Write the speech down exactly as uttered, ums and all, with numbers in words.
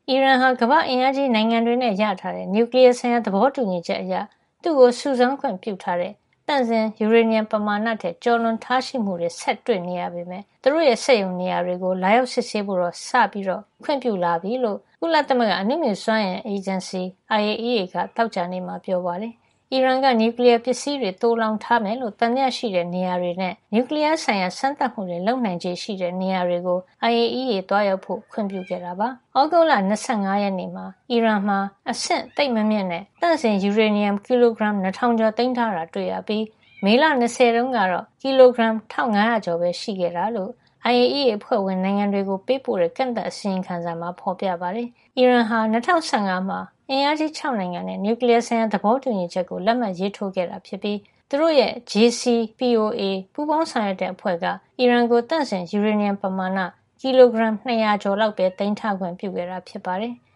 အီရန်ဟာကမ္ဘာ့အင်အားကြီးနိုင်ငံတွေနဲ့ရထားတဲ့နျူကလီးယားဆိုင်ရာသဘောတူညီချက်အရသူ့ကိုစုဆောင်းခွင့်ပြုထားတဲ့တန့်စင်ယူရေနီယံပမာဏထက်ကျော်လွန်ထားရှိမှုတွေဆက်တွေ့နေရပေမဲ့သူတို့ရဲ့စက်ရုံနေရာတွေကိုလာရောက်စစ်ဆေးဖို့တော့စပြီးတော့ခွင့်ပြုလာပြီလို့ကုလသမဂ္ဂအနုမြူစွမ်းအင်အေဂျင်စီ I A E A ကတောက်ကြနေမှာပြောပါတယ်။အီရန်ကနျူကလ িয়ার ပစ္စည်းတွေတိုးလောင်ထားမယ်လို့တန်မြရှိတဲ့နေရာတွေနဲ့နျူကလ িয়ার ဆိုင်ရာစမ်းသပ်မှုတွေလုပ်နိုင်ခြေရှိတဲ့နေရာတွေကို I A E A တွားရောက်ဖို့ခွင့်ပြုခဲ့တာပါ။ဩဂုတ်လ၂၅ရက်နေ့မှာအီရန်မှာအဆင့်သိပ်မမြင့်တဲ့တန့်စင်ယူရေနီယံကီလိုဂရမ်၂ထောင်ကျော်သိမ်းထားတာတွေ့ရပြီးမေလ၂၀တုန်းကတော့ကီလိုဂရမ်၁၅၀၀ကျော်ပဲရှိခဲ့တာလို့ I A E A အဖွဲ့ဝင်နိုင်ငံတွေကိုပေးပို့တဲ့ကန့်သတ်အစီရင်ခံစာမှာဖော်ပြပါတယ်။အီရန်ဟာ၂၀၁၅မှာအင်အားကြီး၆နိုင်ငံနဲ့နျူကလ িয়ার ဆိုင်ရာသဘောတူညီချက်ကိုလက်မှတ်ရေးထိုးခဲ့တာဖြစ်ပြီးသူတို့ရဲ့ J C P O A ပူးပေါင်းဆောင်ရွက်တဲ့အဖွဲ့ကအီရန်ကိုတန့်စင်ယူရေနီယံပမာဏကီလိုဂရမ်၂၀၀ကျော်လောက်ပဲသိမ်းထားခွင့်ပြုခဲ့တာဖြစ်ပါတယ်